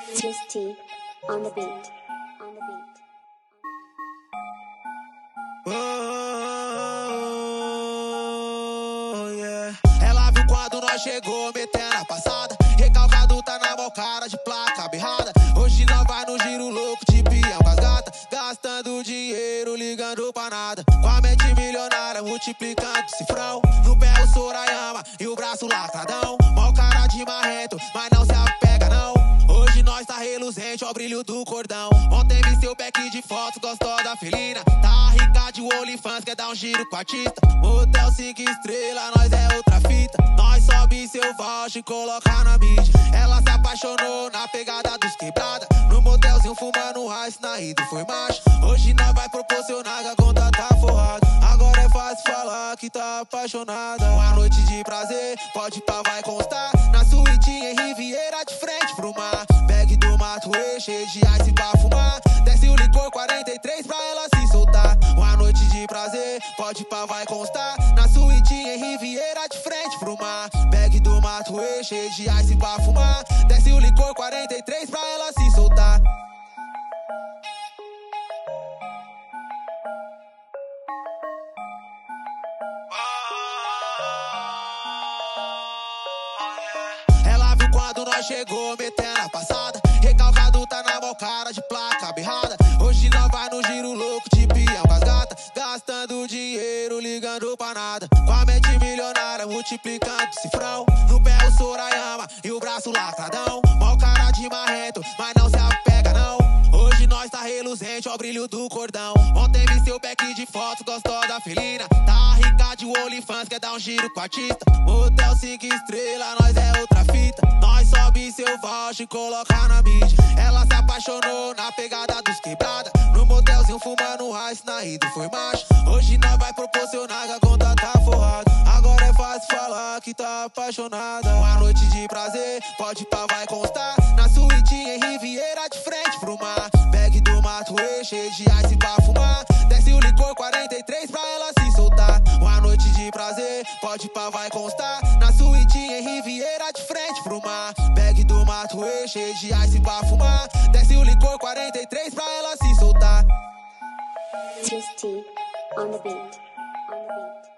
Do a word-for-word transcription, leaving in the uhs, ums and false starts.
Just T on the beat. On the beat. Oh, yeah. Ela viu quando nós chegou, metendo a passada. Recalcado tá na mão, cara de placa berrada. Hoje nós vai no giro louco de peão com as gatas, gastando dinheiro, ligando pra nada. Com a mente milionária, multiplicando cifrão. No pé o Sorayama e o braço lacradão. Mó cara de marrento, mas não se apega não. Hoje nós tá reluzente ao brilho do cordão. Ontem vi seu pack de fotos, gostou da felina. Tá rica de OnlyFans, quer dar um giro com a artista. Motel cinco estrelas, nós é outra fita. Nós sobe seu voucher e coloca na mídia. Ela se apaixonou na pegada dos quebrada. No motelzinho fumando ice, na ida foi macho. Hoje nós vai proporcionar que a conta tá forrada. Agora é fácil falar que tá apaixonada. Uma noite de prazer, pode pá, vai constar. Na suíte em Riviera, de frente pro mar. Bag do mato, cheio de ice pra fumar. Desce o licor quarenta e três pra ela se soltar. Uma noite de prazer, pode pá, vai constar. Na suíte em Riviera, de frente pro mar. Bag do mato, cheio de ice pra fumar. Desce o licor quarenta e três pra ela se soltar. Ela viu quando nós chegou, metendo a passada. Recalcado tá na mão, cara de placa berrada. Hoje nós vai no giro louco de peão com as gatas, gastando dinheiro, ligando pra nada. Com a mente milionária, multiplicando cifrão. No pé o Sorayama e o braço lacradão. Mó cara de marrento, mas não se apega não. Hoje nós tá reluzente ao brilho do cordão. Ontem vi seu pack de fotos, gostou da felina. Tá rica de OnlyFans, quer dar um giro com a artista. Motel cinco estrelas, nós é outra fita. Nós sobe seu voucher e coloca na mídia. Ela se apaixonou na pegada dos quebrada. No motelzinho fumando ice, na ida foi macho. Hoje nós vai proporcionar que a conta tá forrada. Agora é fácil falar que tá apaixonada. Uma noite de prazer, pode pá, vai constar. Na suíte em Riviera, de frente pro mar. Bag do mato, cheio de ice pra fumar. Desce o licor quarenta e três pra ela se soltar. Uma noite de prazer, pode pá, vai constar. Na suíte em Riviera, de frente pro mar. Bag do mato, cheio de ice pra fumar. Desce o licor quarenta e três pra ela se soltar. Just T on the beat. On the beat.